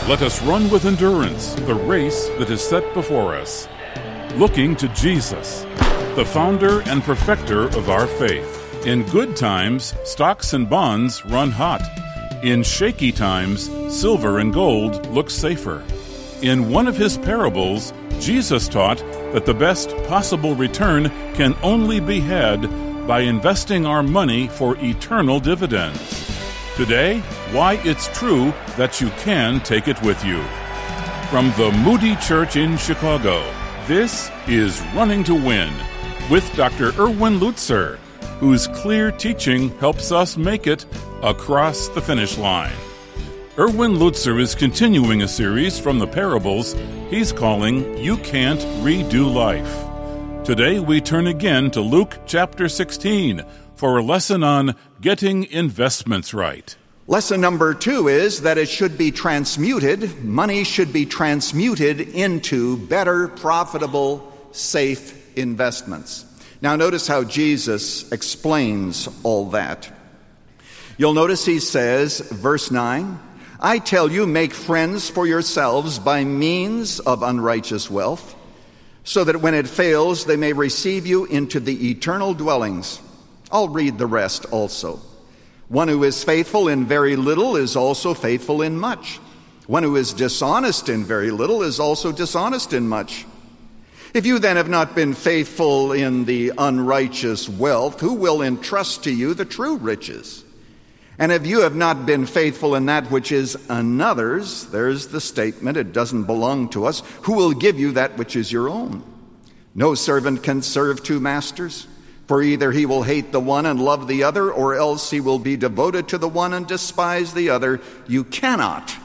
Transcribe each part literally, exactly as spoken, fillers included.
Let us run with endurance the race that is set before us, looking to Jesus, the founder and perfecter of our faith. In good times, stocks and bonds run hot. In shaky times, silver and gold look safer. In one of his parables, Jesus taught that the best possible return can only be had by investing our money for eternal dividends. Today, why it's true that you can take it with you. From the Moody Church in Chicago, this is Running to Win with Doctor Erwin Lutzer, whose clear teaching helps us make it across the finish line. Erwin Lutzer is continuing a series from the parables he's calling You Can't Redo Life. Today we turn again to Luke chapter sixteen for a lesson on getting investments right. Lesson number two is that it should be transmuted. Money should be transmuted into better, profitable, safe investments. Now notice how Jesus explains all that. You'll notice he says, verse nine, I tell you, make friends for yourselves by means of unrighteous wealth, so that when it fails, they may receive you into the eternal dwellings. I'll read the rest also. One who is faithful in very little is also faithful in much. One who is dishonest in very little is also dishonest in much. If you then have not been faithful in the unrighteous wealth, who will entrust to you the true riches? And if you have not been faithful in that which is another's, there's the statement, it doesn't belong to us, who will give you that which is your own? No servant can serve two masters. For either he will hate the one and love the other, or else he will be devoted to the one and despise the other. You cannot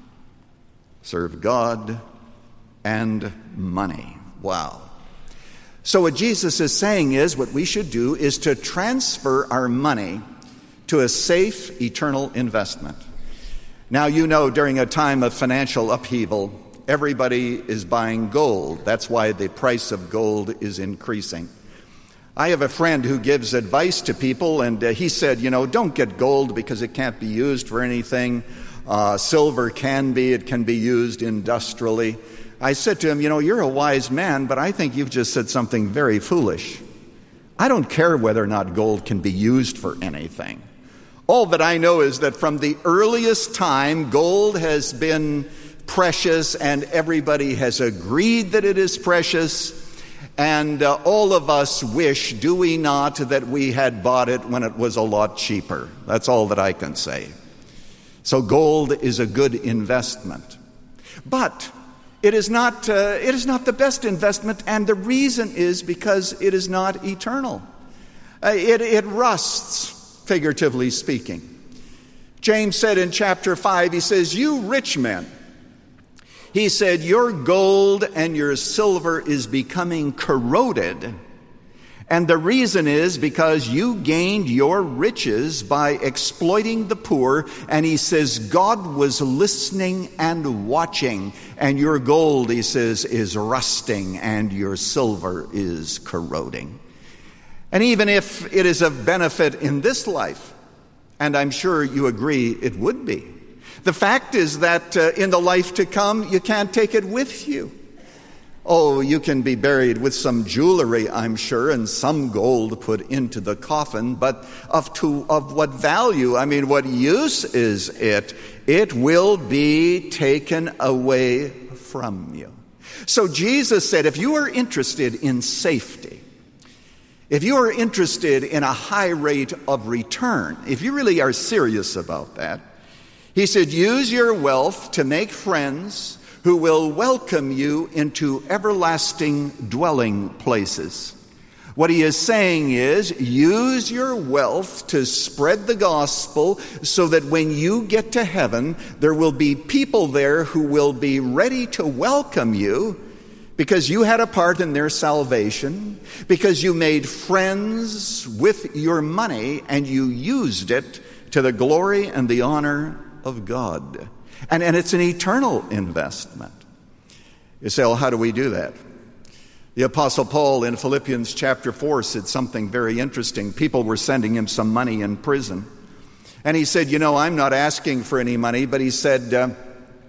serve God and money. Wow. So what Jesus is saying is, what we should do is to transfer our money to a safe, eternal investment. Now, you know, during a time of financial upheaval, everybody is buying gold. That's why the price of gold is increasing. I have a friend who gives advice to people, and uh, he said, you know, don't get gold because it can't be used for anything. Uh, silver can be, it can be used industrially. I said to him, you know, you're a wise man, but I think you've just said something very foolish. I don't care whether or not gold can be used for anything. All that I know is that from the earliest time, gold has been precious, and everybody has agreed that it is precious. And uh, all of us wish, do we not, that we had bought it when it was a lot cheaper. That's all that I can say. So gold is a good investment. But it is not, uh, it is not the best investment, and the reason is because it is not eternal. Uh, it, it rusts, figuratively speaking. James said in chapter five, he says, you rich men, he said, your gold and your silver is becoming corroded. And the reason is because you gained your riches by exploiting the poor. And he says, God was listening and watching. And your gold, he says, is rusting and your silver is corroding. And even if it is of benefit in this life, and I'm sure you agree it would be, the fact is that uh, in the life to come, you can't take it with you. Oh, you can be buried with some jewelry, I'm sure, and some gold put into the coffin, but of to of what value? I mean, what use is it? It will be taken away from you. So Jesus said, if you are interested in safety, if you are interested in a high rate of return, if you really are serious about that, he said, use your wealth to make friends who will welcome you into everlasting dwelling places. What he is saying is, use your wealth to spread the gospel so that when you get to heaven, there will be people there who will be ready to welcome you because you had a part in their salvation, because you made friends with your money and you used it to the glory and the honor of God. And, and it's an eternal investment. You say, well, how do we do that? The Apostle Paul in Philippians chapter four said something very interesting. People were sending him some money in prison. And he said, you know, I'm not asking for any money, but he said, uh,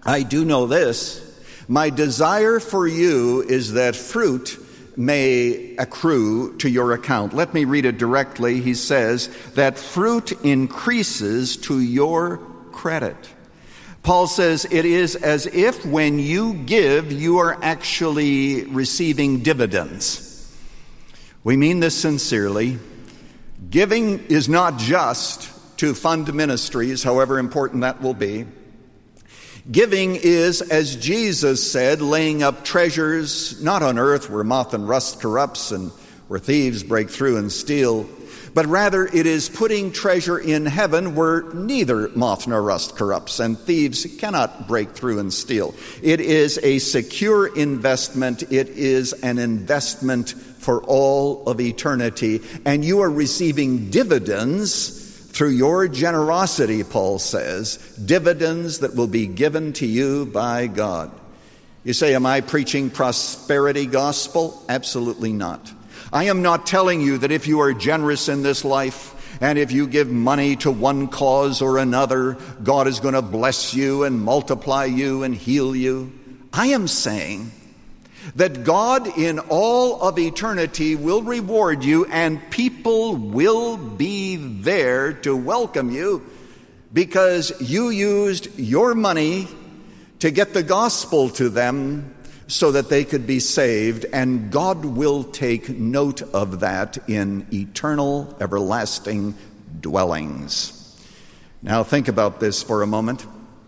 I do know this. My desire for you is that fruit may accrue to your account. Let me read it directly. He says that fruit increases to your credit. Paul says it is as if when you give, you are actually receiving dividends. We mean this sincerely. Giving is not just to fund ministries, however important that will be. Giving is, as Jesus said, laying up treasures not on earth where moth and rust corrupts and where thieves break through and steal, but rather it is putting treasure in heaven where neither moth nor rust corrupts and thieves cannot break through and steal. It is a secure investment. It is an investment for all of eternity. And you are receiving dividends through your generosity, Paul says, dividends that will be given to you by God. You say, am I preaching prosperity gospel? Absolutely not. I am not telling you that if you are generous in this life and if you give money to one cause or another, God is going to bless you and multiply you and heal you. I am saying that God in all of eternity will reward you and people will be there to welcome you because you used your money to get the gospel to them so that they could be saved, and God will take note of that in eternal, everlasting dwellings. Now think about this for a moment.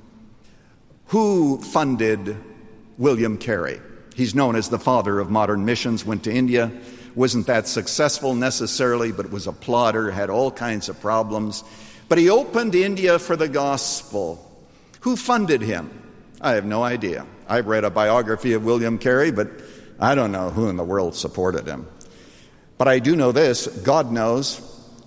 Who funded William Carey? He's known as the father of modern missions, went to India, wasn't that successful necessarily, but was a plodder, had all kinds of problems. But he opened India for the gospel. Who funded him? I have no idea. I've read a biography of William Carey, but I don't know who in the world supported him. But I do know this, God knows.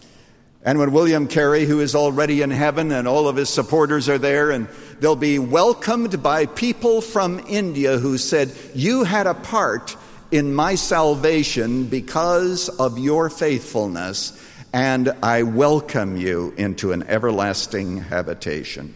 And when William Carey, who is already in heaven, and all of his supporters are there, and they'll be welcomed by people from India who said, you had a part in my salvation because of your faithfulness, and I welcome you into an everlasting habitation.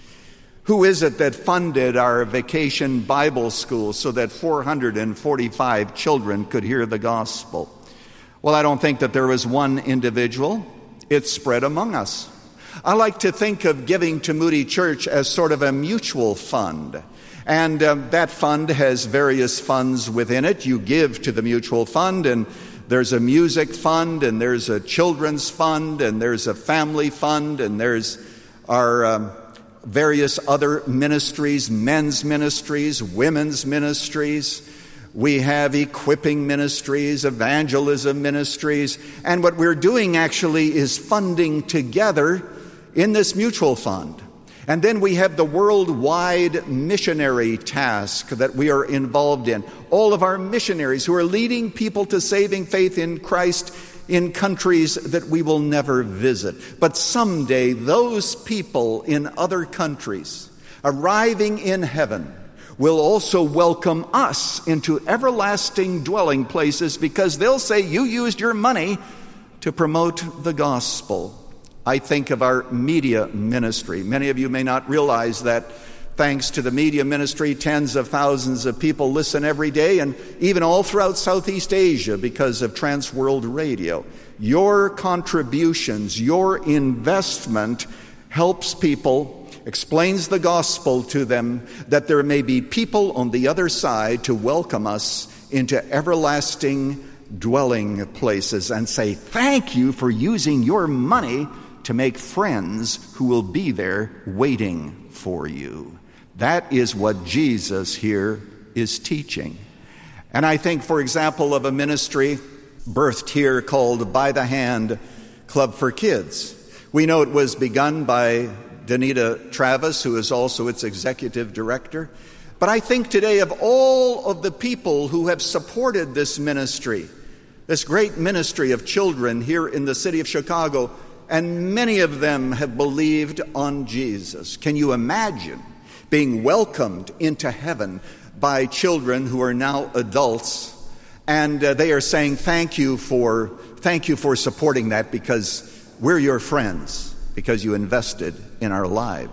Who is it that funded our vacation Bible school so that four hundred forty-five children could hear the gospel? Well, I don't think that there was one individual. It's spread among us. I like to think of giving to Moody Church as sort of a mutual fund. And um, that fund has various funds within it. You give to the mutual fund, and there's a music fund, and there's a children's fund, and there's a family fund, and there's our um, various other ministries, men's ministries, women's ministries. We have equipping ministries, evangelism ministries, and what we're doing actually is funding together in this mutual fund. And then we have the worldwide missionary task that we are involved in. All of our missionaries who are leading people to saving faith in Christ in countries that we will never visit. But someday those people in other countries arriving in heaven will also welcome us into everlasting dwelling places because they'll say, you used your money to promote the gospel. I think of our media ministry. Many of you may not realize that thanks to the media ministry, tens of thousands of people listen every day, and even all throughout Southeast Asia because of Trans World Radio. Your contributions, your investment helps people, explains the gospel to them, that there may be people on the other side to welcome us into everlasting dwelling places and say, thank you for using your money to make friends who will be there waiting for you. That is what Jesus here is teaching. And I think, for example, of a ministry birthed here called By the Hand Club for Kids. We know it was begun by Danita Travis, who is also its executive director. But I think today of all of the people who have supported this ministry, this great ministry of children here in the city of Chicago, and many of them have believed on Jesus. Can you imagine being welcomed into heaven by children who are now adults, and uh, they are saying thank you for thank you for supporting that because we're your friends, because you invested in our lives.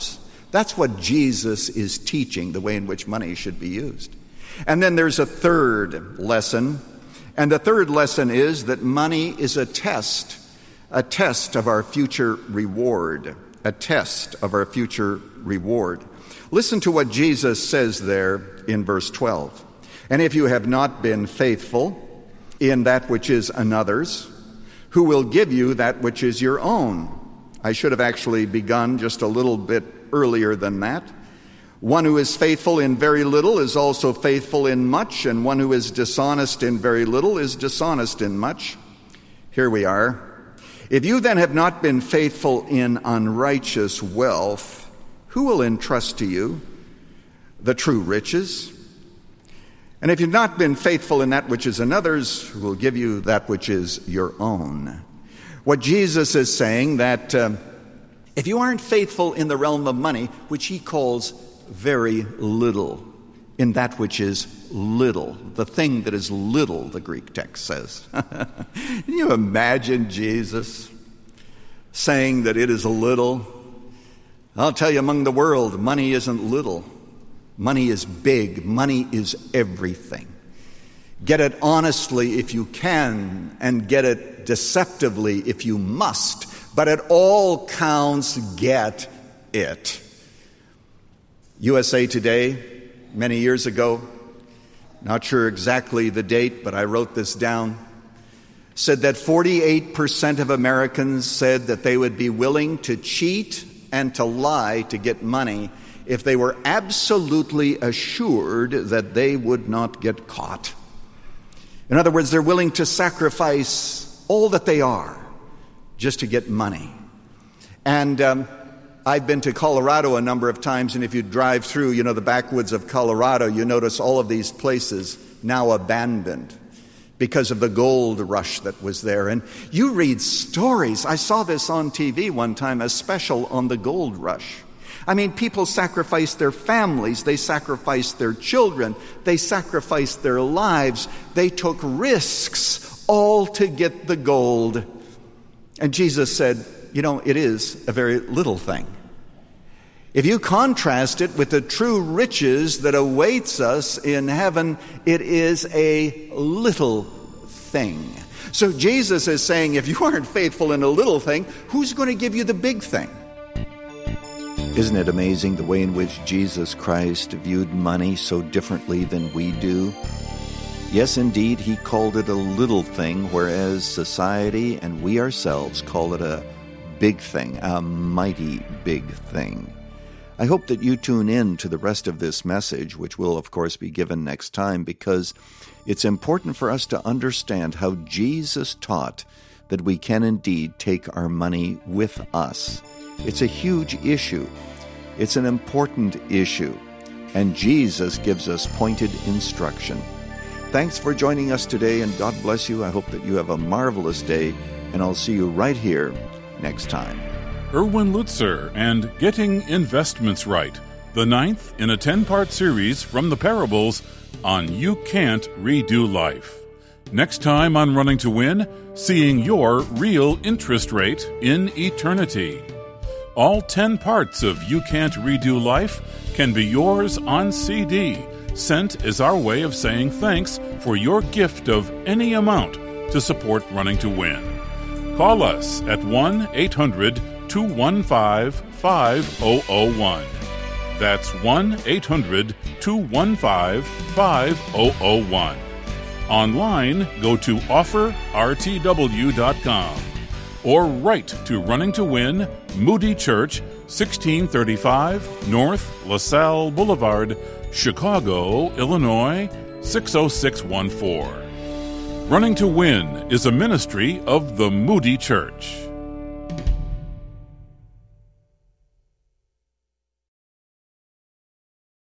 That's what Jesus is teaching, the way in which money should be used. And then there's a third lesson, and the third lesson is that money is a test, a test of our future reward, a test of our future reward. Listen to what Jesus says there in verse twelve. And if you have not been faithful in that which is another's, who will give you that which is your own? I should have actually begun just a little bit earlier than that. One who is faithful in very little is also faithful in much, and one who is dishonest in very little is dishonest in much. Here we are. If you then have not been faithful in unrighteous wealth, who will entrust to you the true riches? And if you've not been faithful in that which is another's, who will give you that which is your own? What Jesus is saying, that uh, if you aren't faithful in the realm of money, which he calls very little, in that which is little, the thing that is little, the Greek text says. Can you imagine Jesus saying that it is little? I'll tell you, among the world, money isn't little. Money is big. Money is everything. Get it honestly if you can, and get it deceptively if you must. But at all counts, get it. U S A Today, many years ago, not sure exactly the date, but I wrote this down, said that forty-eight percent of Americans said that they would be willing to cheat and to lie to get money if they were absolutely assured that they would not get caught. In other words, they're willing to sacrifice all that they are just to get money. And um, I've been to Colorado a number of times, and if you drive through, you know, the backwoods of Colorado, you notice all of these places now abandoned because of the gold rush that was there. And you read stories. I saw this on T V one time, a special on the gold rush. I mean, people sacrificed their families, they sacrificed their children, they sacrificed their lives, they took risks, all to get the gold. And Jesus said, you know, it is a very little thing. If you contrast it with the true riches that awaits us in heaven, it is a little thing. So Jesus is saying, if you aren't faithful in a little thing, who's going to give you the big thing? Isn't it amazing the way in which Jesus Christ viewed money so differently than we do? Yes, indeed, he called it a little thing, whereas society and we ourselves call it a big thing, a mighty big thing. I hope that you tune in to the rest of this message, which will, of course, be given next time, because it's important for us to understand how Jesus taught that we can indeed take our money with us. It's a huge issue. It's an important issue. And Jesus gives us pointed instruction. Thanks for joining us today, and God bless you. I hope that you have a marvelous day, and I'll see you right here next time. Erwin Lutzer and Getting Investments Right, the ninth in a ten-part series from the parables on You Can't Redo Life. Next time on Running to Win, seeing your real interest rate in eternity. All ten parts of You Can't Redo Life can be yours on C D, sent as our way of saying thanks for your gift of any amount to support Running to Win. Call us at one eight hundred two one five five zero zero one. That's one eight hundred two one five five zero zero one. Online, go to offer r t w dot com or write to Running to Win, Moody Church, sixteen thirty-five North LaSalle Boulevard, Chicago, Illinois, six oh six one four. Running to Win is a ministry of the Moody Church.